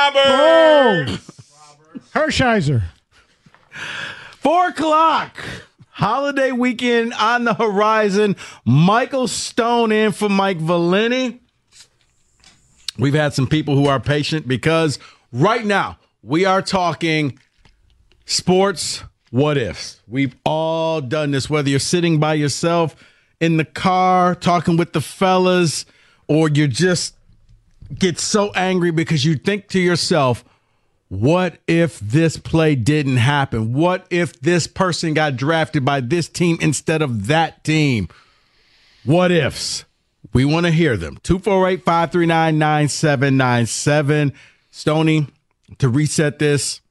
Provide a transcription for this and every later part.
Robert. Hershiser. 4 o'clock. Holiday weekend on the horizon. Michael Stone in for Mike Valeni. We've had some people who are patient because right now we are talking sports what ifs. We've all done this, whether you're sitting by yourself in the car talking with the fellas, or you just get so angry because you think to yourself, what if this play didn't happen? What if this person got drafted by this team instead of that team? What ifs? We want to hear them. 248-539-9797. Stoney, to reset this,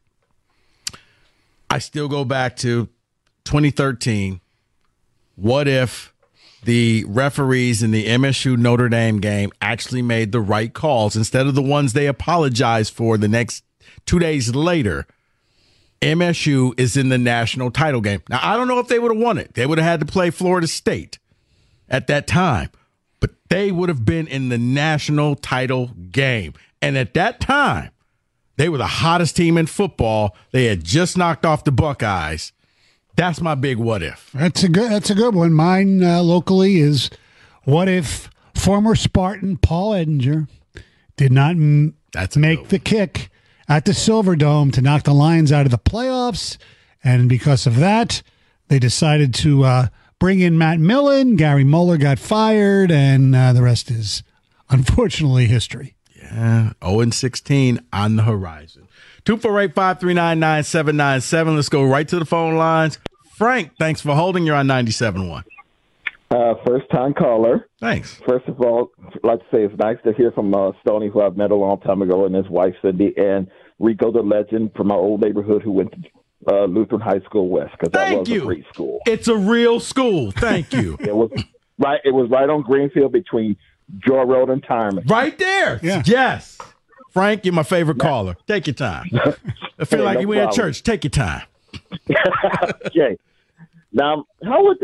I still go back to 2013. What if the referees in the MSU Notre Dame game actually made the right calls instead of the ones they apologized for the next 2 days later? MSU is in the national title game. Now, I don't know if they would have won it. They would have had to play Florida State at that time, but they would have been in the national title game. And at that time, they were the hottest team in football. They had just knocked off the Buckeyes. That's my big what if. That's a good one. Mine locally is, what if former Spartan Paul Edinger did not make the kick at the Silverdome to knock the Lions out of the playoffs, and because of that, they decided to bring in Matt Millen. Gary Moeller got fired, and the rest is unfortunately history. Yeah, 0-16 on the horizon. 248-539-9797. Let's go right to the phone lines. Frank, thanks for holding. You're on 97.1. First-time caller. Thanks. First of all, I'd like to say it's nice to hear from Stoney, who I've met a long time ago, and his wife, Cindy, and Rico, the legend from my old neighborhood who went to Lutheran High School West, because that was a free school. It's a real school. Thank you. It was right on Greenfield between Joy Road and Tyman. Right there. Yeah. Yes. Frank, you're my favorite caller. Take your time. I feel like you were at church. Take your time. Okay. Now, how would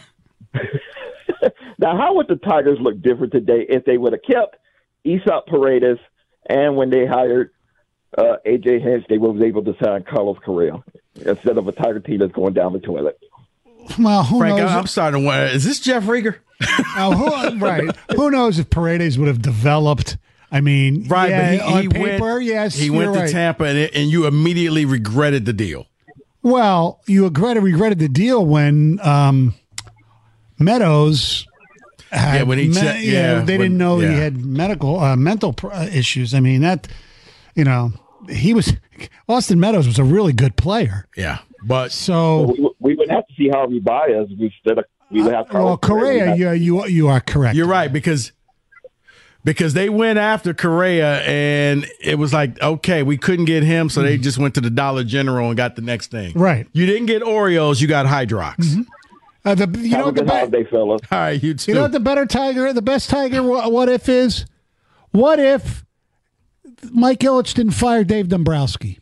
the Tigers look different today if they would have kept Aesop Paredes, and when they hired A.J. Hinch, they was able to sign Carlos Correa instead of a Tiger team that's going down the toilet? Well, who Frank, knows? I'm starting to wonder, is this Jeff Rieger? Right. Who knows if Paredes would have developed? I mean, Right, yeah, but on paper, yes. He went to Tampa, and you immediately regretted the deal. Well, you regretted the deal when Meadows had, when he they didn't know he had mental issues. I mean, Austin Meadows was a really good player. Yeah, but so we would have to see Harvey Baez instead of we would have. Well, Correa, you are correct. You're right, because they went after Correa, and it was like, okay, we couldn't get him, so they just went to the Dollar General and got the next thing. Right. You didn't get Oreos, you got Hydrox. Mm-hmm. Have a good holiday, fellas. All right, you too. You know what the best Tiger what if is? What if Mike Ilitch didn't fire Dave Dombrowski?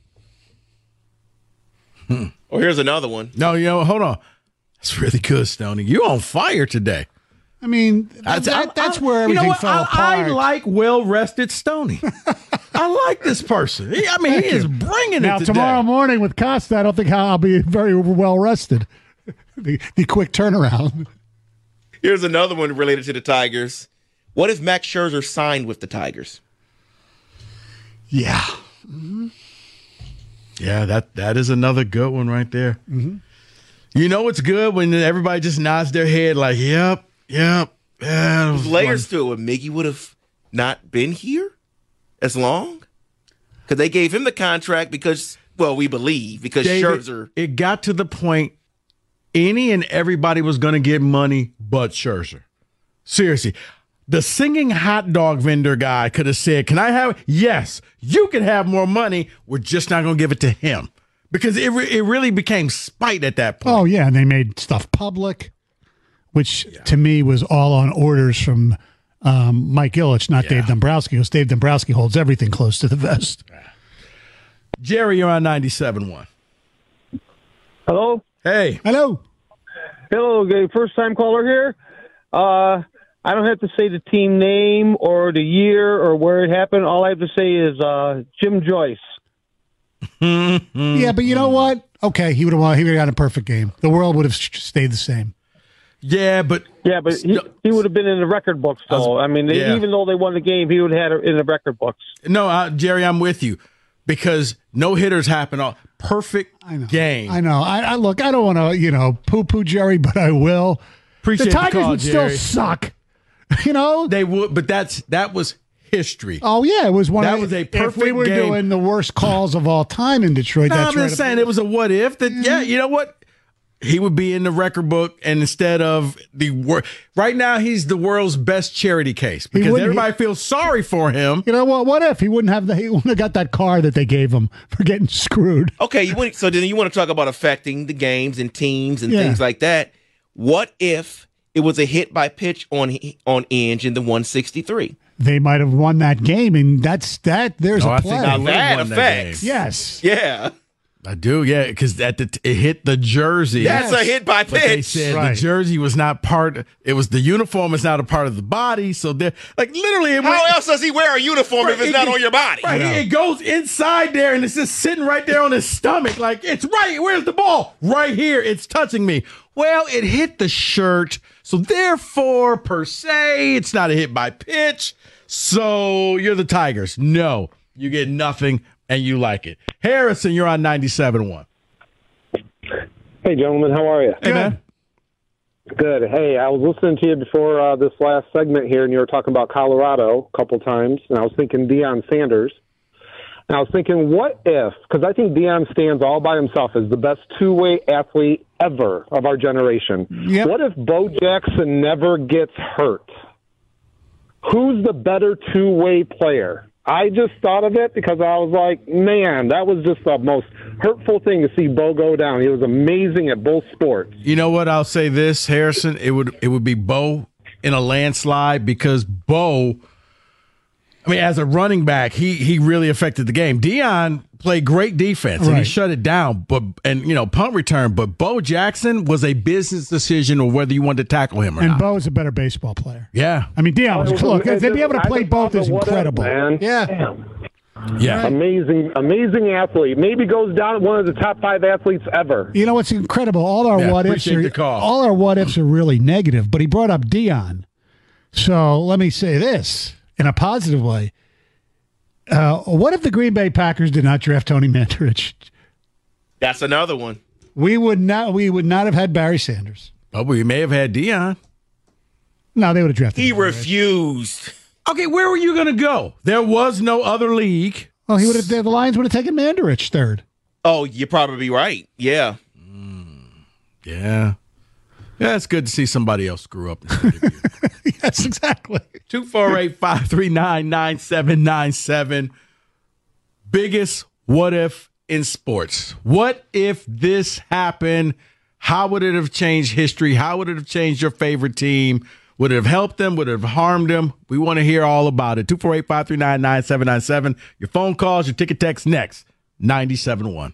Oh, here's another one. No, hold on. That's really good, Stoney. You're on fire today. I mean, that's where everything fell apart. I like well-rested Stoney. I like this person. He is bringing now, it today. tomorrow morning with Costa, I don't think I'll be very well rested. The quick turnaround. Here's another one related to the Tigers. What if Max Scherzer signed with the Tigers? Yeah. Mm-hmm. Yeah, that is another good one right there. Mm-hmm. You know what's good when everybody just nods their head like, yep. Yeah, there's layers to it. When Miggy would have not been here as long, because they gave him the contract because David, Scherzer. It got to the point any and everybody was going to get money but Scherzer. Seriously. The singing hot dog vendor guy could have said, can I have? Yes, you can have more money. We're just not going to give it to him. Because it really became spite at that point. Oh, yeah, and they made stuff public, which to me was all on orders from Mike Ilitch, not Dave Dombrowski, because Dave Dombrowski holds everything close to the vest. Jerry, you're on 97.1. Hello? Hey. Hello. Hello, first-time caller here. I don't have to say the team name or the year or where it happened. All I have to say is Jim Joyce. Yeah, but you know what? Okay, he would have got a perfect game. The world would have stayed the same. Yeah, but he would have been in the record books, though. Even though they won the game, he would have had it in the record books. No, Jerry, I'm with you because no hitters happen. Perfect game. I know. I look. I don't want to poo-poo Jerry, but I will. Appreciate the Tigers the call, would Jerry. still suck. They would, but that was history. Oh yeah, it was one. That was a perfect If we were game. doing the worst calls of all time in Detroit, I'm just saying it was a what if. That you know what? He would be in the record book, and instead of right now, he's the world's best charity case because everybody feels sorry for him. You know what? What if he wouldn't have got that car that they gave him for getting screwed? Okay, so then you want to talk about affecting the games and teams and things like that. What if it was a hit by pitch on Inge in the 163? They might have won that game, and there's a play. Now that affects. Yes. Yeah. I do, yeah, because it hit the jersey. That's a hit by pitch. But they said the jersey was not it was the uniform is not a part of the body. So they're literally. How else does he wear a uniform if it's not on your body? Right, it goes inside there and it's just sitting right there on his stomach. Like, it's right. Where's the ball? Right here. It's touching me. Well, it hit the shirt. So therefore, per se, it's not a hit by pitch. So you're the Tigers. No, you get nothing. And you like it. Harrison, you're on 97.1. Hey, gentlemen, how are you? Hey, man. Good. Hey, I was listening to you before this last segment here, and you were talking about Colorado a couple times, and I was thinking Deion Sanders. And I was thinking, what if, because I think Deion stands all by himself as the best two-way athlete ever of our generation. Yep. What if Bo Jackson never gets hurt? Who's the better two-way player? I just thought of it because I was like, man, that was just the most hurtful thing to see Bo go down. He was amazing at both sports. You know what? I'll say this, Harrison. It would be Bo in a landslide because Bo, as a running back, he really affected the game. Deion played great defense and he shut it down, punt return. But Bo Jackson was a business decision of whether you wanted to tackle him or not. And Bo is a better baseball player. Yeah. Deion was close. To be able to play both is incredible. Man. Yeah. Damn. Yeah. Amazing athlete. Maybe goes down one of the top 5 athletes ever. You know what's incredible? All our what ifs are really negative, but he brought up Deion. So let me say this in a positive way. What if the Green Bay Packers did not draft Tony Mandarich? That's another one. We would not have had Barry Sanders. Oh, we may have had Deion. No, they would have drafted He Mandarich. refused. Okay, where were you going to go? There was no other league. Well, the Lions would have taken Mandarich third. Oh, you're probably right. Yeah. Yeah. Yeah, it's good to see somebody else screw up instead of you. Yes, exactly. 248-539-9797. Biggest what if in sports. What if this happened? How would it have changed history? How would it have changed your favorite team? Would it have helped them? Would it have harmed them? We want to hear all about it. 248-539-9797. Your phone calls, your ticket text next. 97.1.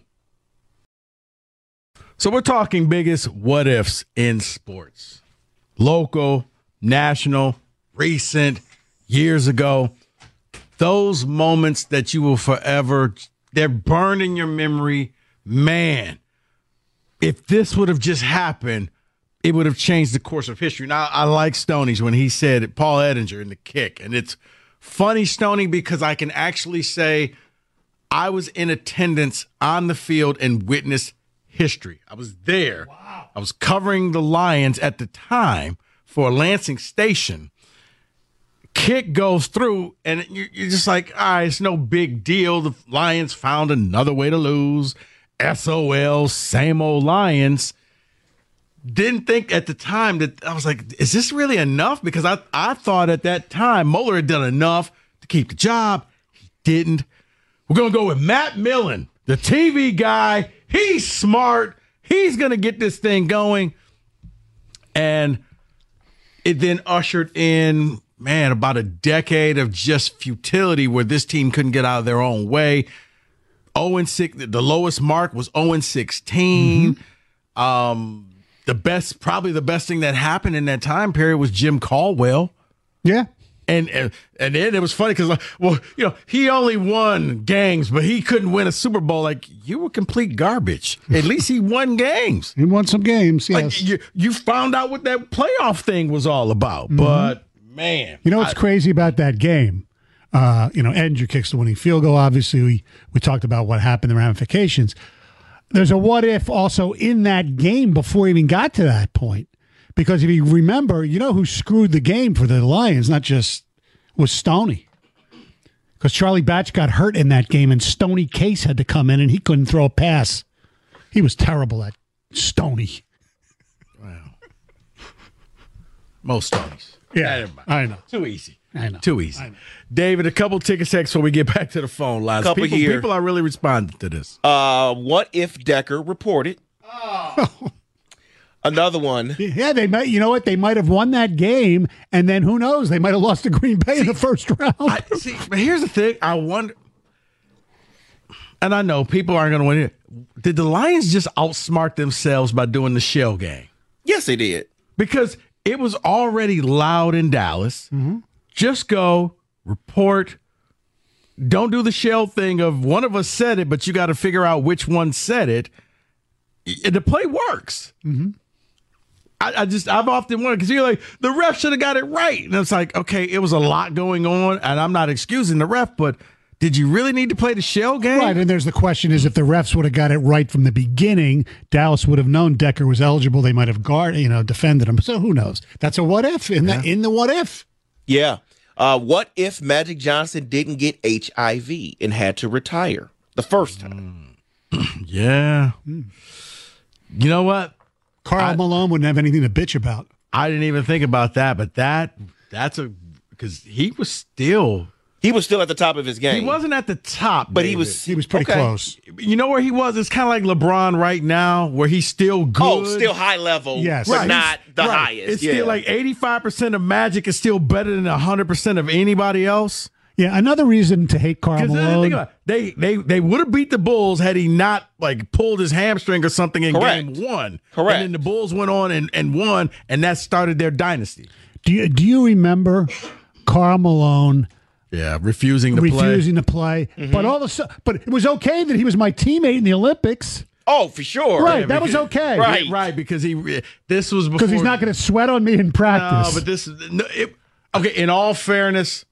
So we're talking biggest what ifs in sports. Local, national, recent, years ago. Those moments that you will forever, they're burned in your memory. Man, if this would have just happened, it would have changed the course of history. Now, I like Stoney's when he said it, Paul Edinger in the kick. And it's funny, Stoney, because I can actually say I was in attendance on the field and witnessed history. I was there. Wow. I was covering the Lions at the time for a Lansing station. Kick goes through, and you're just like, all right, it's no big deal. The Lions found another way to lose. SOL, same old Lions. Didn't think at the time that I was like, is this really enough? Because I thought at that time Moeller had done enough to keep the job. He didn't. We're going to go with Matt Millen, the TV guy. He's smart. He's going to get this thing going. And it then ushered in, about a decade of just futility where this team couldn't get out of their own way. 0-6, the lowest mark was 0-16. Probably the best thing that happened in that time period was Jim Caldwell Yeah. And then it was funny because, he only won games, but he couldn't win a Super Bowl. Like, you were complete garbage. At least he won games. He won some games, yes. Like, you found out what that playoff thing was all about. Mm-hmm. But, man. You know what's crazy about that game? Edinger kicks the winning field goal. Obviously, we talked about what happened, the ramifications. There's a what if also in that game before he even got to that point. Because if you remember, you know who screwed the game for the Lions, was Stoney. Because Charlie Batch got hurt in that game, and Stoney Case had to come in, and he couldn't throw a pass. He was terrible at Stoney. Wow. Most Stoneys. Yeah, I know. Too easy. I know. Too easy. David, a couple ticket checks before we get back to the phone lines. People are really responding to this. What if Decker reported? Oh. Another one. Yeah, they might. You know what? They might have won that game, and then who knows? They might have lost to Green Bay in the first round. But here's the thing. I wonder, and I know people aren't going to win it. Did the Lions just outsmart themselves by doing the shell game? Yes, they did. Because it was already loud in Dallas. Mm-hmm. Just go, report. Don't do the shell thing of one of us said it, but you got to figure out which one said it. The play works. Mm-hmm. I've often wondered, because you're like, the ref should have got it right. And it's like, okay, it was a lot going on, and I'm not excusing the ref, but did you really need to play the shell game? Right, and there's the question is, if the refs would have got it right from the beginning, Dallas would have known Decker was eligible. They might have defended him. So who knows? That's a what if in the what if. Yeah. What if Magic Johnson didn't get HIV and had to retire the first time? Yeah. You know what? Karl Malone wouldn't have anything to bitch about. I didn't even think about that, but that's because he was still at the top of his game. He wasn't at the top, but David. he was pretty close. You know where he was? It's kind of like LeBron right now, where he's still good. Oh, still high level, yes, but not the highest. It's still like 85% of Magic is still better than 100% of anybody else. Yeah, another reason to hate Karl Malone. Think about it, they would have beat the Bulls had he not pulled his hamstring or something in game one. Correct. And then the Bulls went on and won, and that started their dynasty. Do you remember Karl Malone? Yeah, refusing to play. Mm-hmm. But it was okay that he was my teammate in the Olympics. Oh, for sure. Right, yeah, that was okay. Right, right, because this was before. Because he's not going to sweat on me in practice. No, but okay. In all fairness.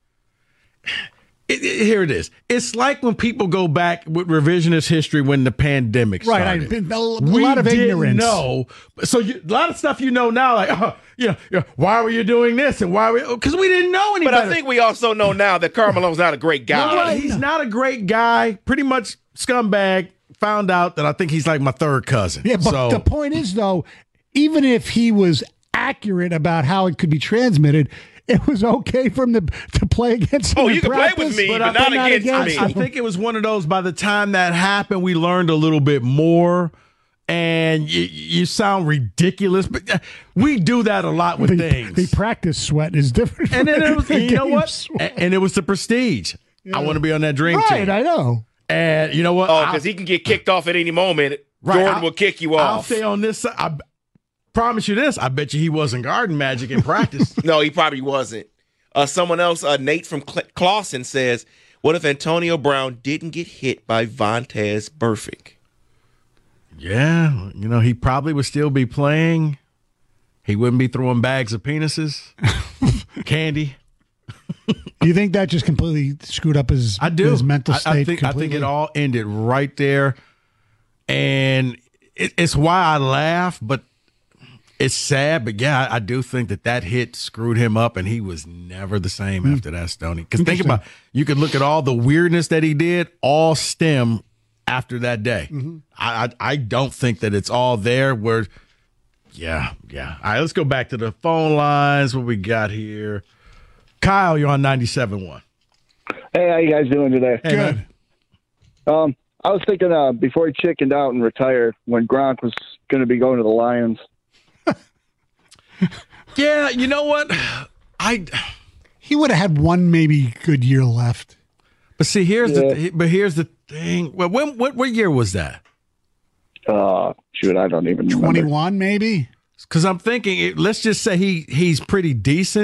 Here it is. It's like when people go back with revisionist history when the pandemic started. Right, I've been a lot of ignorance. No, so a lot of stuff you know now, like, why were you doing this and why? Because we didn't know any But better. I think we also know now that Karl Malone's not a great guy. No, he's not a great guy. Pretty much scumbag. Found out that I think he's like my third cousin. Yeah, but the point is, though, even if he was accurate about how it could be transmitted, it was okay for him to play against him. Oh, you can play with me, but not against me. I think it was one of those, by the time that happened, we learned a little bit more. And you sound ridiculous, but we do that a lot with things. The practice sweat is different. And then it was, you know what? And it was the prestige. Yeah. I want to be on that dream team. Right, I know. And you know what? Oh, because he can get kicked off at any moment. Right, Jordan will kick you off. I'll stay on this side. I promise you this. I bet you he wasn't guarding Magic in practice. No, he probably wasn't. Someone else, Nate from Clawson, says, what if Antonio Brown didn't get hit by Vontaze Burfict? Yeah, he probably would still be playing. He wouldn't be throwing bags of penises, candy. Do you think that just completely screwed up his mental state? I think it all ended right there. And it's why I laugh, but it's sad. But yeah, I do think that hit screwed him up, and he was never the same after that, Stoney. Because think about, you could look at all the weirdness that he did, all stem after that day. Mm-hmm. I don't think that it's all there where, yeah. All right, let's go back to the phone lines. What we got here? Kyle, you're on 97.1. Hey, how you guys doing today? Hey, good. I was thinking before he chickened out and retired, when Gronk was going to be going to the Lions. Yeah, you know what? He would have had one maybe good year left. But see, here's the thing. Well, what year was that? Shoot, I don't even remember. 21 maybe? Because I'm thinking, let's just say he's pretty decent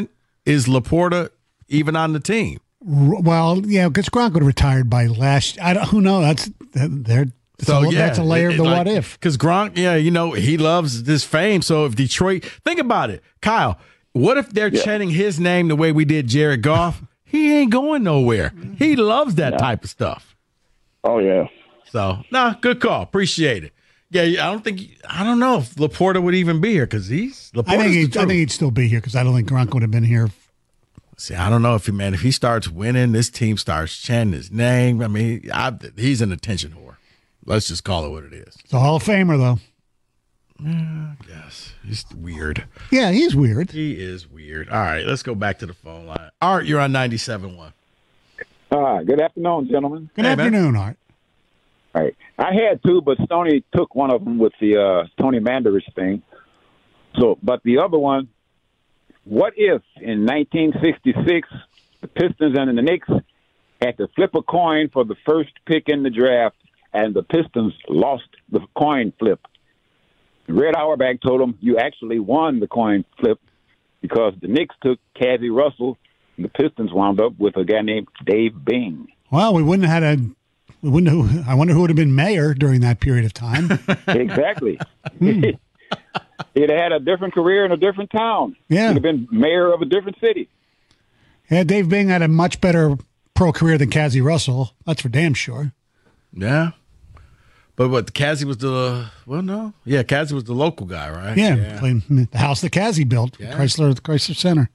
is Laporta even on the team? Well, yeah, because Gronk would have retired by last. Who knows? That's a layer of the what if. Because Gronk, he loves this fame. So if Detroit, think about it, Kyle. What if they're chanting his name the way we did Jared Goff? He ain't going nowhere. He loves that type of stuff. Oh yeah. So good call. Appreciate it. Yeah, I don't know if Laporta would even be here because I think he'd still be here because I don't think Gronk would have been here. See, I don't know if he starts winning, this team starts chanting his name. I mean, he's an attention whore. Let's just call it what it is. It's a Hall of Famer, though. Yeah, yes. He's weird. Yeah, he's weird. He is weird. All right, let's go back to the phone line. Art, you're on 97.1. Good afternoon, gentlemen. Good afternoon, Art. All right. I had two, but Stoney took one of them with the Tony Mandarich thing. But the other one, what if in 1966 the Pistons and the Knicks had to flip a coin for the first pick in the draft, and the Pistons lost the coin flip? Red Auerbach told them, you actually won the coin flip because the Knicks took Cazzie Russell, and the Pistons wound up with a guy named Dave Bing. Well, I wonder who would have been mayor during that period of time. Exactly. He'd had a different career in a different town. Yeah. He'd have been mayor of a different city. Yeah, Dave Bing had a much better pro career than Cazzie Russell. That's for damn sure. Yeah. But Cazzie was Cazzie was the local guy, right? Yeah. Playing the house that Cazzie built, Chrysler Center.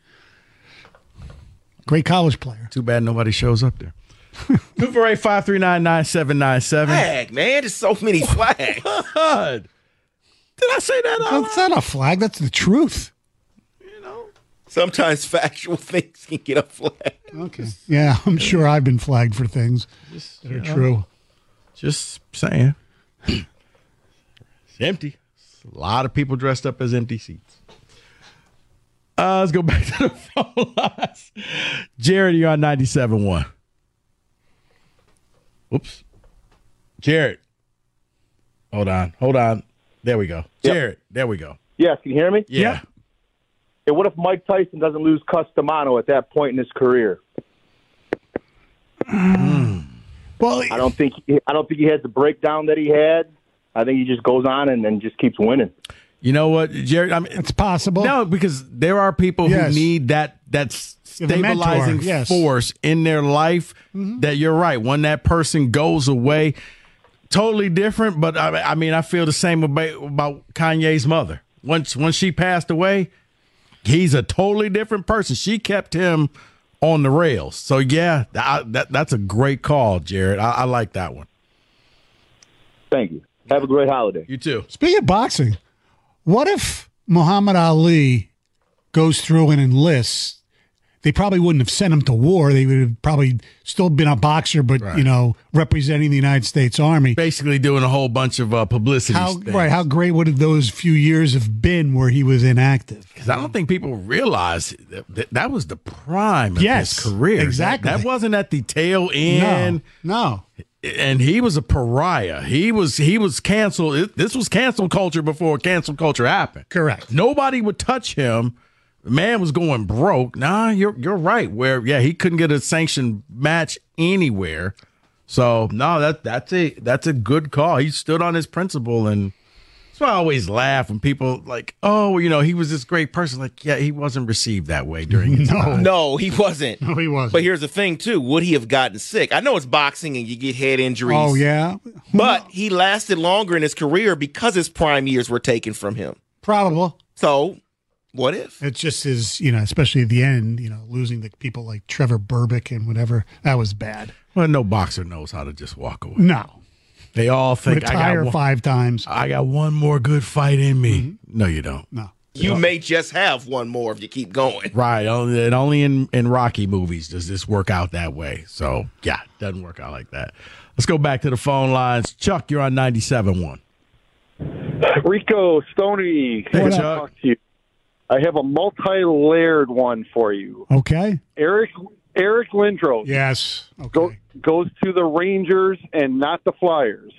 Great college player. Too bad nobody shows up there. 248-539-9797. Flag, man. There's so many flags. God. Did I say that? That's not a flag. That's the truth. Sometimes factual things can get a flag. Okay. Yeah, I'm sure I've been flagged for things that are true. Just saying. It's empty. A lot of people dressed up as empty seats. Let's go back to the phone lines. Jared, you're on 97.1. Whoops. Jared. Hold on. There we go. Yep. Jared, there we go. Yes, can you hear me? Yeah. Hey, what if Mike Tyson doesn't lose Customano at that point in his career? Well, I don't think he has the breakdown that he had. I think he just goes on and then just keeps winning. You know what, Jared? it's possible. No, because there are people who need that stabilizing force in their life. That you're right. When that person goes away, totally different. But I mean, I feel the same about Kanye's mother. Once she passed away, he's a totally different person. She kept him on the rails. So yeah, that's a great call, Jared. I like that one. Thank you. Have a great holiday. You too. Speaking of boxing, what if Muhammad Ali goes through and enlists? They probably wouldn't have sent him to war. They would have probably still been a boxer, but, representing the United States Army. Basically doing a whole bunch of publicity. How great would those few years have been where he was inactive? Because I don't think people realize that was the prime of his career. Exactly. That wasn't at the tail end. No. And he was a pariah. He was canceled. This was cancel culture before cancel culture happened. Correct. Nobody would touch him. The man was going broke. Nah, you're right. He couldn't get a sanctioned match anywhere. So no, that's a good call. He stood on his principle, and that's why I always laugh when people like, he was this great person. Like, yeah, he wasn't received that way during his time. No, he wasn't. No, he wasn't. But here's the thing too: would he have gotten sick? I know it's boxing and you get head injuries. Oh yeah, but he lasted longer in his career because his prime years were taken from him. Probable. So. What if? It's just his, especially at the end, losing the people like Trevor Burbick and whatever. That was bad. Well, no boxer knows how to just walk away. No. They all think retire 5 times. I got one more good fight in me. Mm-hmm. No, you don't. No. You may just have one more if you keep going. Right. Only in Rocky movies does this work out that way. So, yeah, it doesn't work out like that. Let's go back to the phone lines. Chuck, you're on 97.1. Rico, Stoney. Hey, Chuck. I have a multi-layered one for you. Okay. Eric Lindros. Yes. Okay. Goes to the Rangers and not the Flyers.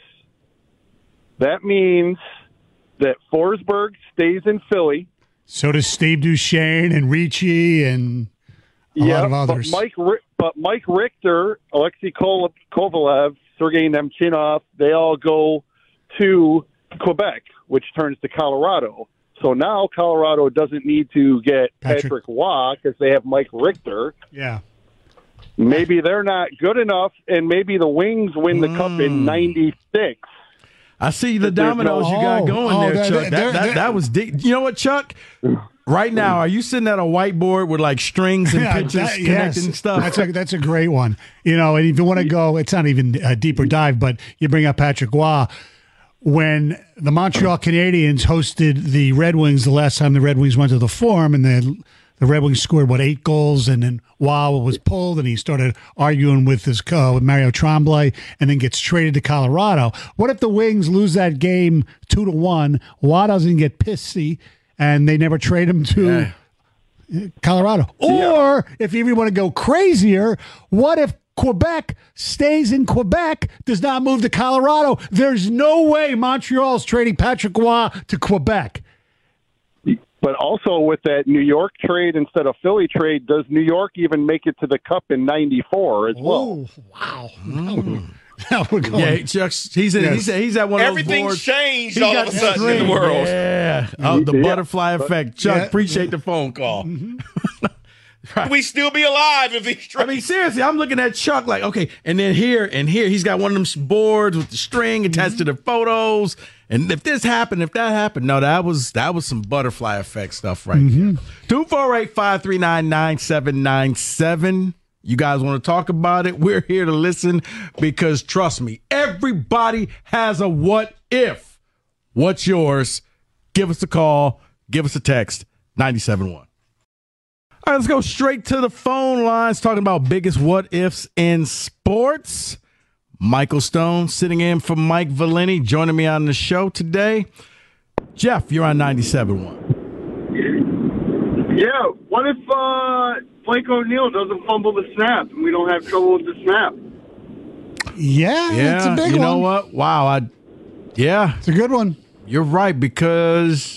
That means that Forsberg stays in Philly. So does Steve Duchesne and Ricci and a lot of others. But Mike Richter, Alexei Kovalev, Sergei Nemchinov, they all go to Quebec, which turns to Colorado. So now Colorado doesn't need to get Patrick Waugh because they have Mike Richter. Yeah. Maybe they're not good enough, and maybe the Wings win the Cup in '96. I see the dominoes you got going there, Chuck. That was deep. You know what, Chuck? Right now, are you sitting at a whiteboard with like strings and pictures connecting stuff? That's a great one. You know, and if you want to go, it's not even a deeper dive, but you bring up Patrick Waugh. When the Montreal Canadiens hosted the Red Wings the last time the Red Wings went to the Forum, and the Red Wings scored, 8 goals, and then Waugh was pulled, and he started arguing with with Mario Tremblay, and then gets traded to Colorado. What if the Wings lose that game 2-1? Waugh doesn't get pissy, and they never trade him to Colorado. Or if you even want to go crazier, what if Quebec stays in Quebec, does not move to Colorado? There's no way Montreal's trading Patrick Waugh to Quebec. But also with that New York trade instead of Philly trade, does New York even make it to the Cup in '94 as well? Oh, wow. Now we're going. Yeah, Chuck, he's at one of those Everything's boards. changed all of a sudden in the world. Yeah. Oh, the butterfly effect. Chuck, appreciate the phone call. Right. We still be alive if he's I mean, seriously, I'm looking at Chuck like, okay, and then here, he's got one of them boards with the string attached to the photos. And if that happened, no, that was some butterfly effect stuff right there. 248-539-9797. You guys want to talk about it? We're here to listen because, trust me, everybody has a what if. What's yours? Give us a call. Give us a text. 97.1. All right, let's go straight to the phone lines talking about biggest what ifs in sports. Michael Stone sitting in for Mike Valeni, joining me on the show today. Jeff, you're on 97.1. Yeah, what if Blake O'Neill doesn't fumble the snap and we don't have trouble with the snap? Yeah, it's a big one. You know what? Wow. It's a good one. You're right because,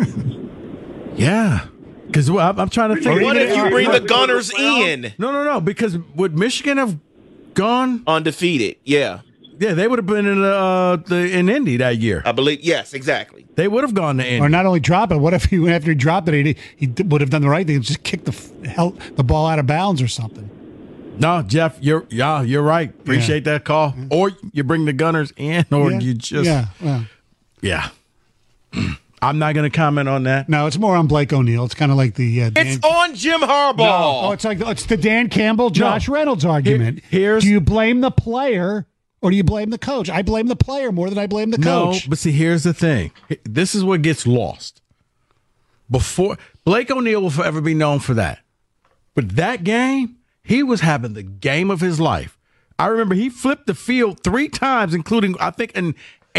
Because I'm trying to think. What if you bring the Gunners in? No. Because would Michigan have gone undefeated? Yeah, they would have been in Indy that year. I believe. Yes, exactly. They would have gone to Indy. Or not only drop it. What if after he dropped it, he would have done the right thing and just kicked the ball out of bounds or something? No, Jeff, you're right. Appreciate that call. Yeah. Or you bring the Gunners in, or you just I'm not going to comment on that. No, it's more on Blake O'Neill. It's kind of like the it's on Jim Harbaugh. No, it's the Dan Campbell, Josh Reynolds argument. Do you blame the player or do you blame the coach? I blame the player more than I blame the coach. No, but see, here's the thing. This is what gets lost. Before Blake O'Neill will forever be known for that. But that game, he was having the game of his life. I remember he flipped the field 3 times, including, I think, an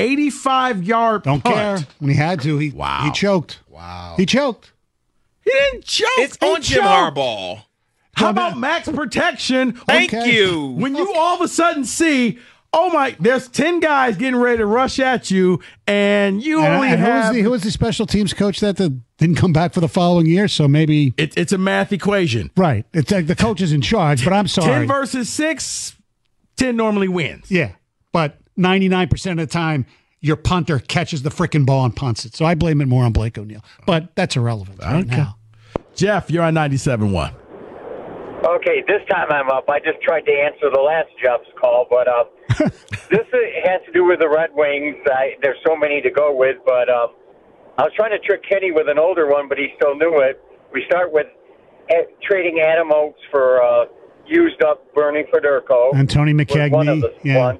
85-yard Don't punt. care. When he had to, he choked. Wow. He choked. He didn't choke. It's on Jim Harbaugh. How about max protection? Thank you. When you all of a sudden see, oh my, there's 10 guys getting ready to rush at you, and you only have... Who was the special teams coach that didn't come back for the following year? So maybe... It's a math equation. Right. It's like the coach is in charge, but I'm sorry. 10 versus 6, 10 normally wins. Yeah, but 99% of the time, your punter catches the freaking ball and punts it. So I blame it more on Blake O'Neill. But that's irrelevant right now. Jeff, you're on 97.1. Okay, this time I'm up. I just tried to answer the last Jeff's call, but this has to do with the Red Wings. There's so many to go with, but I was trying to trick Kenny with an older one, but he still knew it. We start with trading Adam Oates for used up Bernie Federico. And Tony McKegney. One of the ones.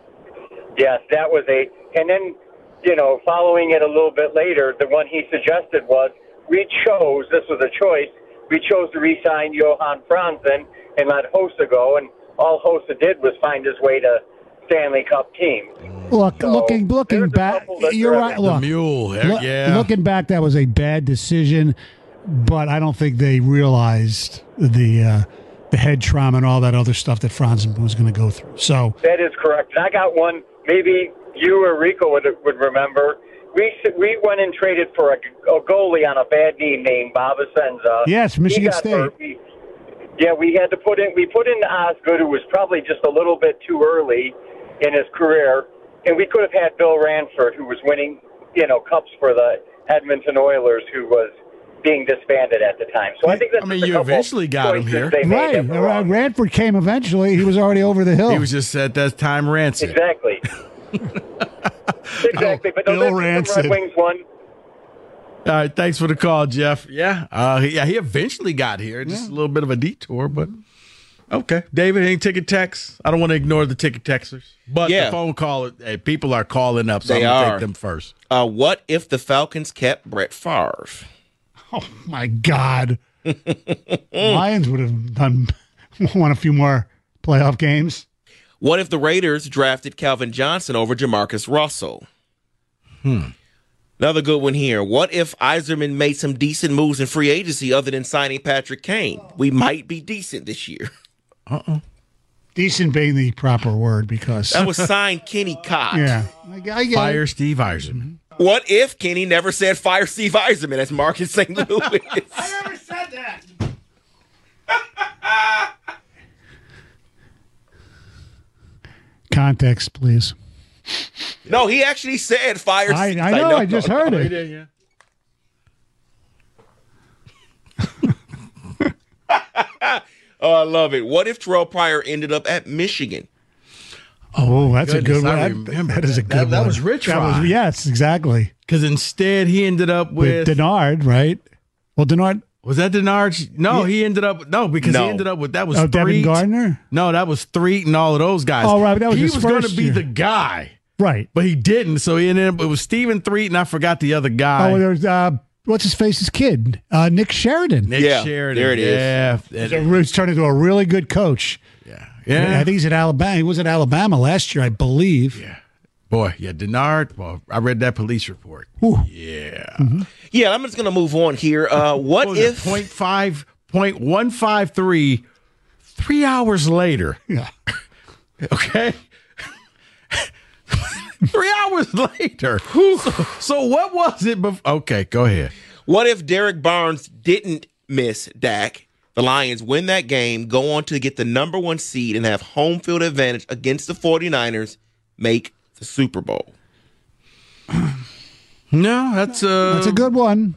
Yes, that was and then, following it a little bit later, the one he suggested was this was a choice, we chose to re-sign Johan Franzen and let Hossa go, and all Hossa did was find his way to Stanley Cup team. Look, looking back, you're right. Look, the mule, looking back, that was a bad decision, but I don't think they realized the head trauma and all that other stuff that Franzen was going to go through. So that is correct. And I got one. Maybe you or Rico would remember. We went and traded for a goalie on a bad knee named Bob Asenza. Yes, Michigan State. Yeah, we put in Osgood, who was probably just a little bit too early in his career, and we could have had Bill Ranford, who was winning, cups for the Edmonton Oilers, who was being disbanded at the time. So I think that's you eventually got him here. Right. Ranford came eventually. He was already over the hill. He was just at that time rancid. Exactly. Exactly. But Bill Rancid. Red Wings won. All right, thanks for the call, Jeff. Yeah, he eventually got here. Just a little bit of a detour, but okay. David, any ticket texts? I don't want to ignore the ticket texters, but the phone call, people are calling up, so I'm going to take them first. What if the Falcons kept Brett Favre? Oh, my God. Lions would have won a few more playoff games. What if the Raiders drafted Calvin Johnson over Jamarcus Russell? Another good one here. What if Yzerman made some decent moves in free agency other than signing Patrick Kane? We might be decent this year. Decent being the proper word because... That was signed Kenny Cox. Yeah. Fire Steve Yzerman. What if Kenny never said fire Steve Yzerman as Mark in St. Louis? I never said that. Context, please. No, he actually said fire. I know. I just heard it. Did, yeah. Oh, I love it. What if Terrell Pryor ended up at Michigan? Oh, that's a good one. That is a good one. That was Rich Fry. Yes, exactly. Because instead he ended up with Denard, right? Well, Denard. Was that Denard? No, he ended up he ended up with that was Devin Gardner. No, that was Threet and all of those guys. Oh, right, that was he his was going to first be year. the guy, right? But he didn't. So he ended up. It was Stephen Threet, and I forgot the other guy. Oh, there's what's his face's kid, Nick Sheridan. Nick Sheridan. There it is. Yeah, he's turned into a really good coach. Yeah. I think he's at Alabama. He was at Alabama last year, I believe. Yeah. Boy, Denard. Well, I read that police report. Ooh. Yeah. Mm-hmm. Yeah, I'm just going to move on here. What if 0.153 3 hours later? Yeah. Okay. 3 hours later. So what was it before? Okay, go ahead. What if Derek Barnes didn't miss Dak? The Lions win that game, go on to get the number 1 seed, and have home field advantage against the 49ers, make the Super Bowl. No, that's a good one.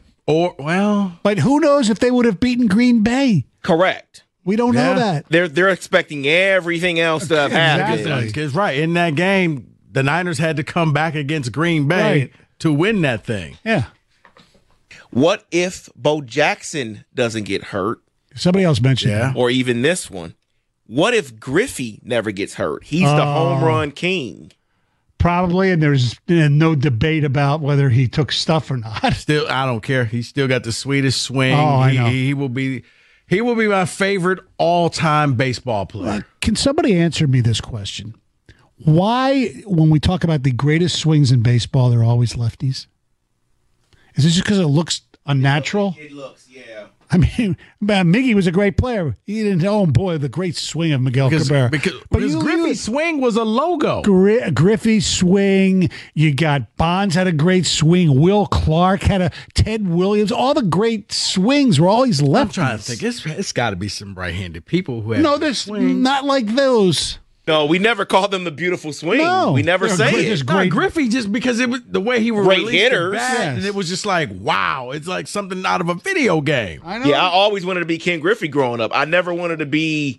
But who knows if they would have beaten Green Bay? Correct. We don't know that. They're expecting everything else to have happened. Exactly. Because in that game, the Niners had to come back against Green Bay to win that thing. Yeah. What if Bo Jackson doesn't get hurt? Somebody else mentioned that. Or even this one. What if Griffey never gets hurt? He's the home run king. Probably, and there's no debate about whether he took stuff or not. Still, I don't care. He's still got the sweetest swing. Oh, I know. He will be my favorite all-time baseball player. Can somebody answer me this question? Why, when we talk about the greatest swings in baseball, they're always lefties? Is this just because it looks unnatural? It looks, yeah. I mean, Miggy was a great player. He didn't. Oh boy, the great swing of Miguel Cabrera. Because Griffey's swing was a logo. Griffey's swing. You got Bonds had a great swing. Will Clark had Ted Williams. All the great swings were always lefties. I'm trying to think. It's got to be some right-handed people who have. No, there's not like those. No, we never called them the beautiful swing. No, we never say it. Great. Griffey just because it was the way he was great hitters, and it was just like wow, it's like something out of a video game. I know. Yeah, I always wanted to be Ken Griffey growing up. I never wanted to be,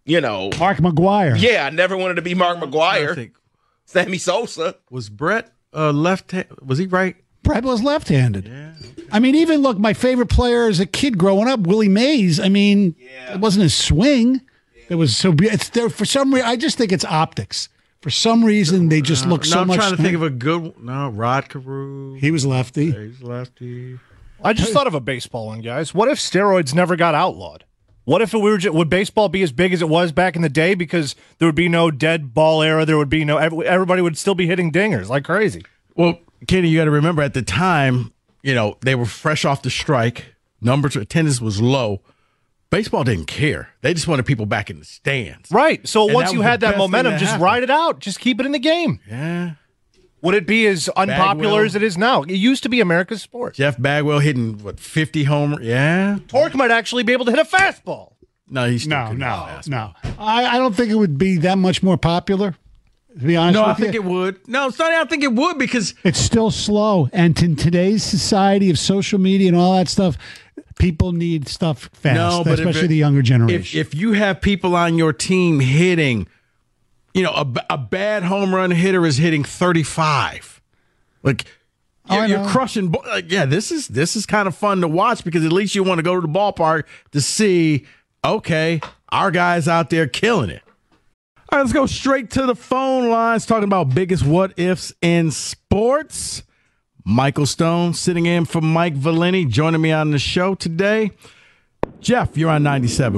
Mark McGwire. Yeah, I never wanted to be Mark McGwire. Sammy Sosa. Was Brett left? Was he right? Brett was left-handed. Yeah. I mean, even look, my favorite player as a kid growing up, Willie Mays. I mean, it wasn't his swing. It was so. It's there for some reason. I just think it's optics. For some reason, they just look so much. I'm trying to think of a good. No, Rod Carew. He was lefty. He's lefty. I just thought of a baseball one, guys. What if steroids never got outlawed? What if would baseball be as big as it was back in the day because there would be no dead ball era? There would be no. Everybody would still be hitting dingers like crazy. Well, Kenny, you got to remember at the time, they were fresh off the strike. Attendance was low. Baseball didn't care. They just wanted people back in the stands. Right. So once you had that best momentum, thing that just happened. ride it out. Just keep it in the game. Yeah. Would it be as unpopular as it is now? It used to be America's sport. Jeff Bagwell hitting, 50 homers? Yeah. Torque might actually be able to hit a fastball. No, he's No. I don't think it would be that much more popular. To be honest No, with I think you. it would. No, Sonny, I think it would because It's still slow, and in today's society of social media and all that stuff, people need stuff fast, No, but especially the younger generation. if you have people on your team hitting, a bad home run hitter is hitting 35. Like you're crushing. This is kind of fun to watch because at least you want to go to the ballpark to see. Okay, our guy's out there killing it. All right, let's go straight to the phone lines talking about biggest what ifs in sports. Michael Stone sitting in for Mike Valeni, joining me on the show today. Jeff, you're on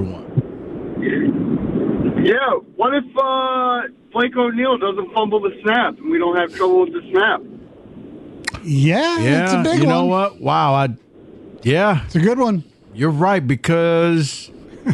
97.1. Yeah, what if Blake O'Neill doesn't fumble the snap and we don't have trouble with the snap? Yeah, it's a big one. You know what? Wow, it's a good one. You're right because,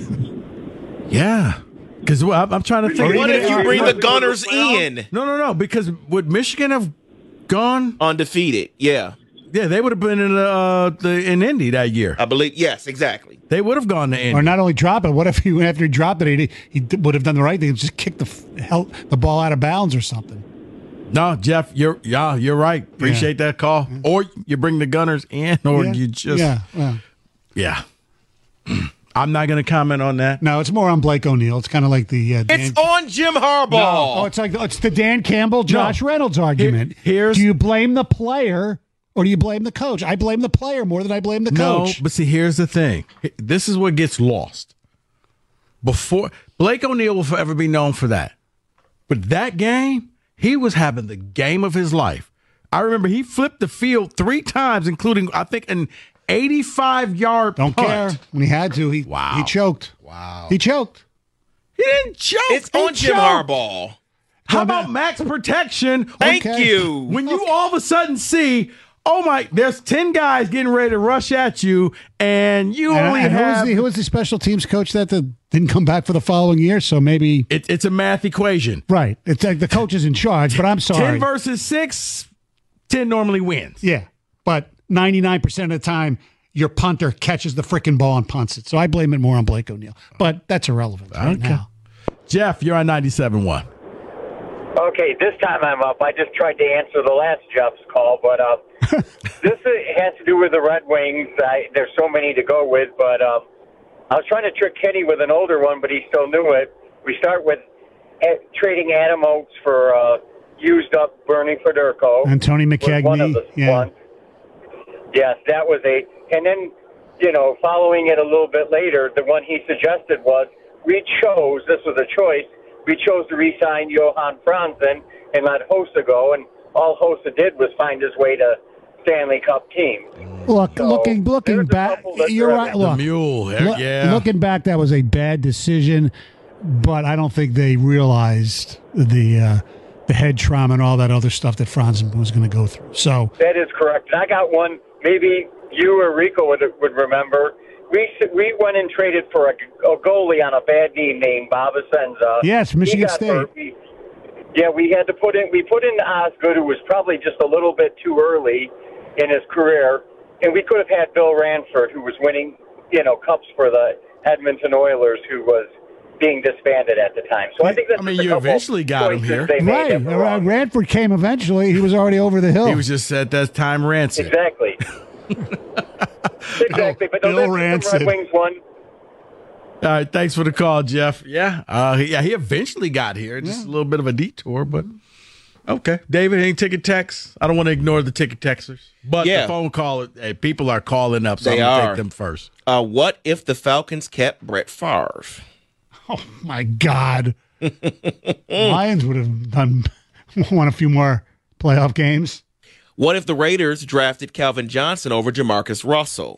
because I'm trying to think. What if you bring the Gunners in? No, because would Michigan have gone undefeated? Yeah, they would have been in Indy that year. I believe. Yes, exactly. They would have gone to Indy. Or not only drop it. What if after he dropped it, he would have done the right thing, just kicked the ball out of bounds or something? No, Jeff, you're right. Appreciate that call. Or you bring the Gunners in, or you just I'm not going to comment on that. No, it's more on Blake O'Neill. It's kind of like the it's on Jim Harbaugh. No, it's the Dan Campbell, Josh Reynolds argument. Do you blame the player or do you blame the coach? I blame the player more than I blame the coach. No, but see, here's the thing. This is what gets lost. Before Blake O'Neill will forever be known for that. But that game, he was having the game of his life. I remember he flipped the field 3 times, including, I think, an 85-yard punt. Don't care. When he had to, he choked. Wow. He choked. He didn't choke. It's on Jim Harbaugh. How about max protection? Thank you. When you all of a sudden see, there's 10 guys getting ready to rush at you, and you only have... Who was the special teams coach that didn't come back for the following year? So maybe... It's a math equation. Right. It's like the coach is in charge, but I'm sorry. 10 versus 6, 10 normally wins. Yeah, but 99% of the time, your punter catches the frickin' ball and punts it. So I blame it more on Blake O'Neill. But that's irrelevant right now. Jeff, you're on 97.1. Okay, this time I'm up. I just tried to answer the last Jeff's call, but this has to do with the Red Wings. There's so many to go with, but I was trying to trick Kenny with an older one, but he still knew it. We start with trading Adam Oates for used up Bernie Federico. And Tony McKegney. One of the ones. Yes, that was and then, following it a little bit later, the one he suggested was this was a choice, we chose to re-sign Johan Franzen and let Hossa go, and all Hossa did was find his way to Stanley Cup team. Look, looking back, you're right. Look, the mule, looking back, that was a bad decision, but I don't think they realized the head trauma and all that other stuff that Franzen was going to go through. So that is correct. And I got one. Maybe you or Rico would remember. We went and traded for a goalie on a bad knee named Bob Asenza. Yes, Michigan State. We had to put in Osgood, who was probably just a little bit too early in his career, and we could have had Bill Ranford, who was winning, cups for the Edmonton Oilers, who was being disbanded at the time. So I think that's you eventually got him here. Right. Ranford came eventually. He was already over the hill. He was just at that time rancid. Exactly. Exactly. But Bill Rancid. The Red Wings won. All right, thanks for the call, Jeff. He eventually got here. Just a little bit of a detour, but okay. David, any ticket texts? I don't want to ignore the ticket texters, but the phone call, people are calling up, so I'm going to take them first. What if the Falcons kept Brett Favre? Oh, my God. Lions would have won a few more playoff games. What if the Raiders drafted Calvin Johnson over Jamarcus Russell?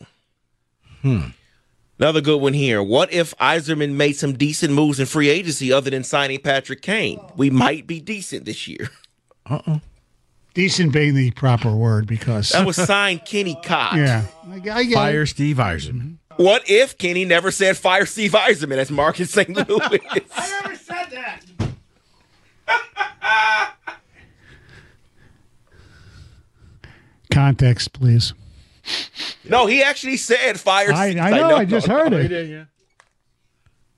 Another good one here. What if Yzerman made some decent moves in free agency other than signing Patrick Kane? We might be decent this year. Decent being the proper word because... That was signed Kenny Cott. Yeah. Fire Steve Yzerman. What if Kenny never said fire Steve Yzerman? That's Mark in St. Louis. I never said that. Context, please. No, he actually said fire. I know. I just heard it.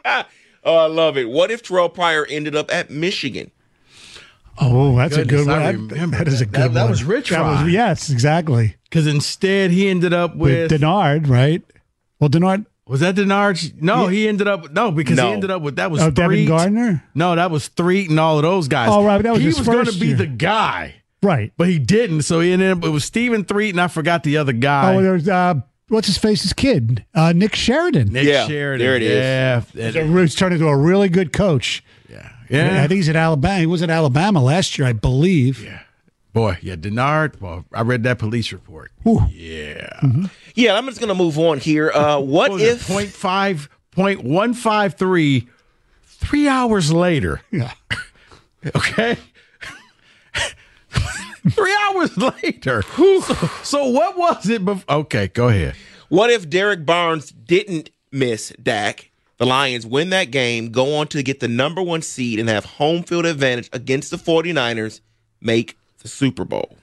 Oh, I love it. What if Terrell Pryor ended up at Michigan? Oh, that's Goodness, a good I one. remember That is a good one. That was Rich Rod. Yes, exactly. Because instead he ended up With with Denard, right? Well, Denard. was that Denard? No, Yeah. he ended up because No. he ended up with that was Oh, Devin Threet. Gardner? No, that was Threet and all of those guys. Oh, right, that was he his was going to first be year. the guy, Right. but he didn't. So he ended up. It was Stephen Threet, and I forgot the other guy. Oh, there's what's his face's kid? Nick Sheridan. Nick Yeah, Sheridan. there it is. Yeah, He's turned into a really good coach. yeah. I think he's at Alabama. He was at Alabama last year, I believe. Yeah. Boy, yeah, Denard. Well, I read that police report. Ooh. Yeah. Yeah, I'm just going to move on here. What was if... it? 0.153 3 hours later? Yeah. Okay. 3 hours later. So what was it? Okay, go ahead. What if Derek Barnes didn't miss Dak? The Lions win that game, go on to get the number 1 seed, and have home field advantage against the 49ers, make the Super Bowl.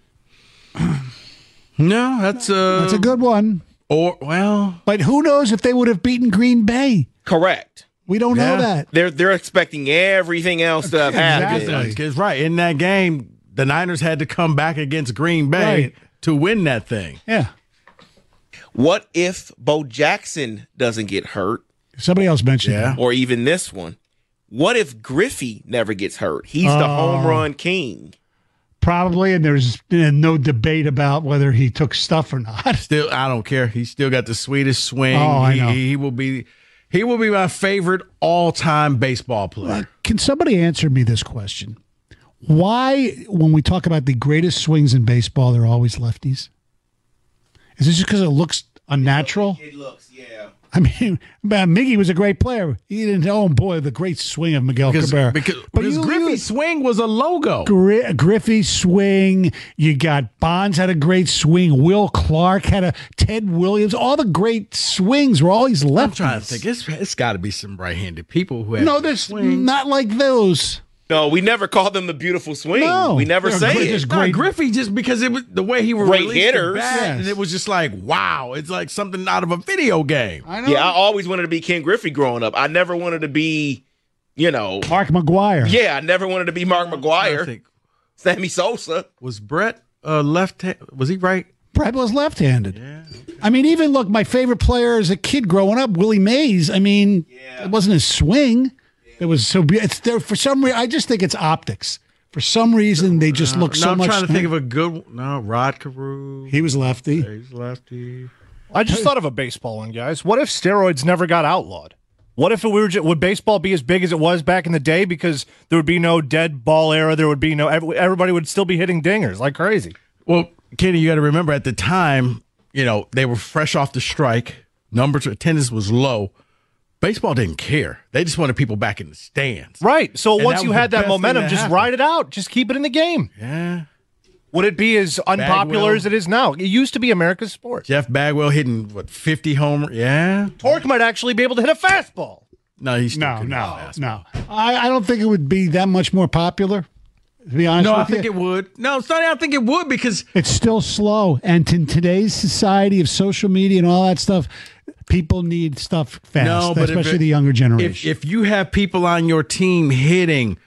No, that's a good one. Or well, but who knows if they would have beaten Green Bay? Correct. We don't know that. They're expecting everything else to have happened. Because right in that game, the Niners had to come back against Green Bay to win that thing. Yeah. What if Bo Jackson doesn't get hurt? Somebody else mentioned that. Or even this one. What if Griffey never gets hurt? He's the home run king. Probably, and there's no debate about whether he took stuff or not. Still, I don't care. He's still got the sweetest swing. Oh, I know. He will be my favorite all-time baseball player. Can somebody answer me this question? Why, when we talk about the greatest swings in baseball, they're always lefties? Is this just because it looks unnatural? It looks, yeah. I mean, Miggy was a great player. He didn't. Oh boy, the great swing of Miguel Cabrera. Because Griffey's swing was a logo. Griffey's swing. You got Bonds had a great swing. Will Clark had Ted Williams. All the great swings were always lefties. I'm trying to think. It's got to be some right-handed people who have no, there's not like those. No, we never called them the beautiful swing. No, we never say it. Griffey just because it was the way he was Great hitters. and it was just like wow, it's like something out of a video game. I know. Yeah, I always wanted to be Ken Griffey growing up. I never wanted to be, Mark McGuire. Yeah, I never wanted to be Mark McGuire. Sammy Sosa. Was Brett was he right? Brett was left-handed. Yeah. I mean, even look, my favorite player as a kid growing up, Willie Mays. I mean, it wasn't his swing. It was so. It's there for some reason. I just think it's optics. For some reason, they just look so much. I'm trying to think of a good. No, Rod Carew. He was lefty. Yeah, he's lefty. I just thought of a baseball one, guys. What if steroids never got outlawed? What if would baseball be as big as it was back in the day because there would be no dead ball era? There would be no. Everybody would still be hitting dingers like crazy. Well, Kenny, you got to remember at the time, they were fresh off the strike. Numbers attendance was low. Baseball didn't care. They just wanted people back in the stands. Right. So And once you had that momentum, just happened. ride it out. Just keep it in the game. Yeah. Would it be as unpopular Bagwell. as it is now? It used to be America's sport. Jeff Bagwell hitting 50 homers. Yeah. Torque might actually be able to hit a fastball. No, he's No. I don't think it would be that much more popular. To be honest No, with I think you. it would. No, Sonny, I think it would because It's still slow, and in today's society of social media and all that stuff, people need stuff fast, especially the younger generation. If you have people on your team hitting,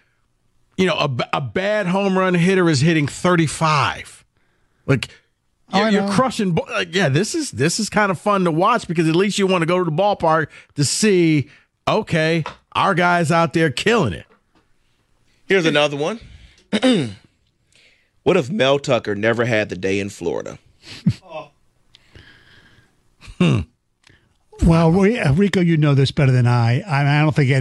a bad home run hitter is hitting 35. Like you're crushing. This is kind of fun to watch because at least you want to go to the ballpark to see. Okay, our guy's out there killing it. Here's another one. What if Mel Tucker never had the day in Florida? Well, Rico, you know this better than I. I don't think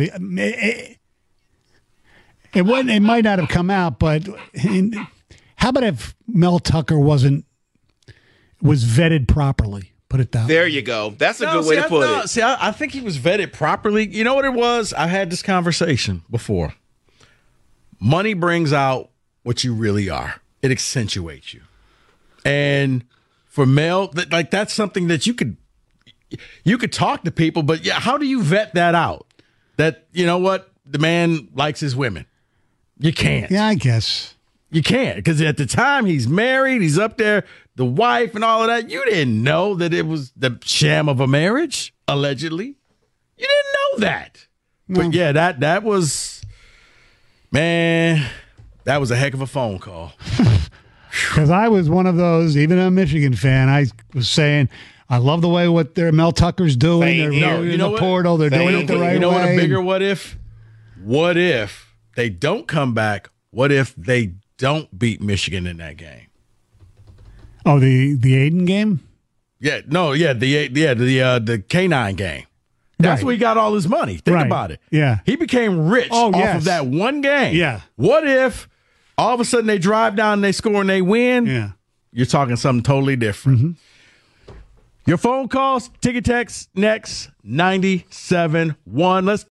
it wouldn't. It might not have come out, but how about if Mel Tucker was vetted properly? Put it that way. There you go. That's a good way to put it. See, I think he was vetted properly. You know what it was? I had this conversation before. Money brings out what you really are. It accentuates you. And for Mel, that's something that you could talk to people, but how do you vet that out? That, the man likes his women. You can't. Yeah, I guess. You can't, because at the time he's married, he's up there, the wife and all of that. You didn't know that it was the sham of a marriage, allegedly. You didn't know that. But yeah, that was, man, that was a heck of a phone call. Because I was one of those, even a Michigan fan, I was saying, I love the way what Mel Tucker's doing. They're in the portal. They're doing it the right way. You know what a bigger what if? What if they don't come back? What if they don't beat Michigan in that game? Oh, the Aiden game? Yeah, no, yeah, the K9 game. That's where he got all his money. Think about it. Yeah. He became rich off of that one game. Yeah. What if all of a sudden they drive down and they score and they win? Yeah. You're talking something totally different. Mm-hmm. Your phone calls, ticket text, next 97.1. Let's